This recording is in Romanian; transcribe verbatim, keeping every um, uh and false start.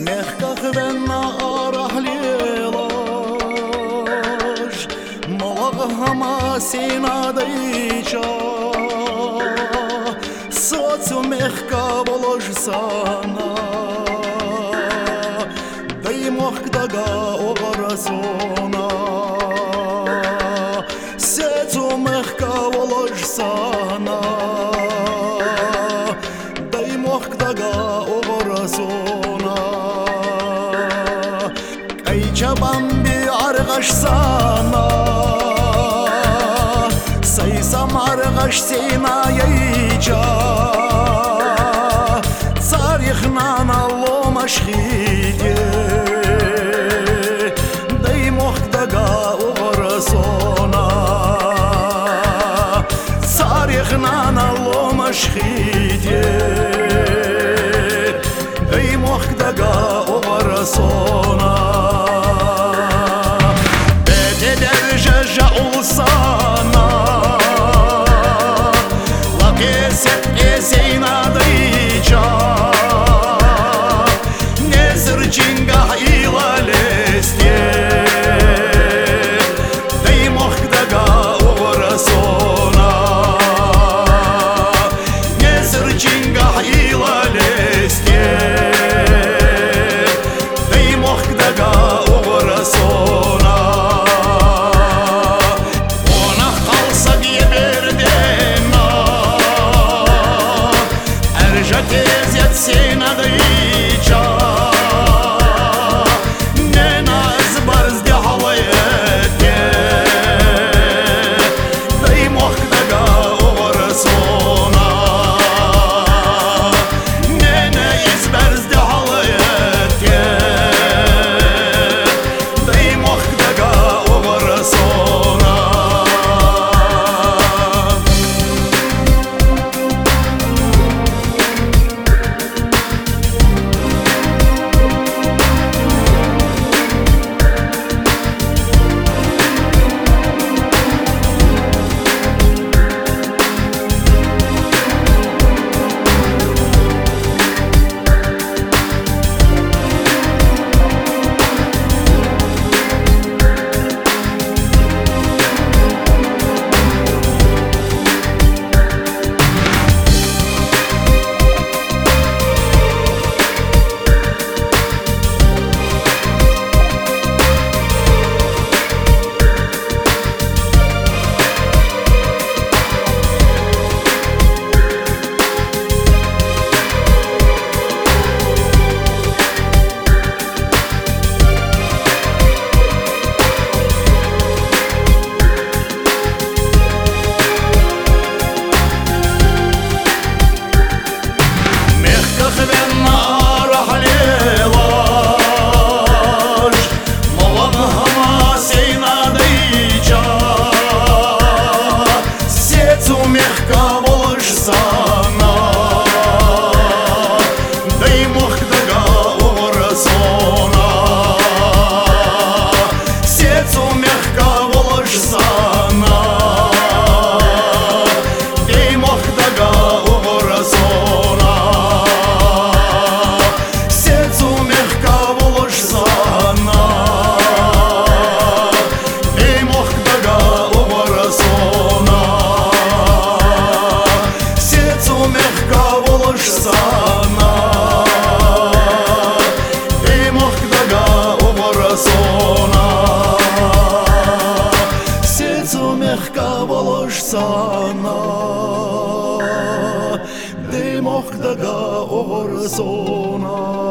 Mehkak benna arahlilaj Malak hama sinadayca Socu mehka boloj sana Дай мохкдага оғарасона Сецу мехка волож сана Дай мохкдага оғарасона Кайча бамби арғаш сана Сайсам арғаш сена яйча Царихнан аллом ашхиде Нана лома шхиде Дай мохдага оварасона Бете держа улсана Лакесет есейна дайча Незрчинга ила лесте Дай мохдага оварасона Сена дайча Нена избар сделаете Дай мохдага оварасона Нена избар сделаете Дай мохдага оварасона Sana de mochdaga orsona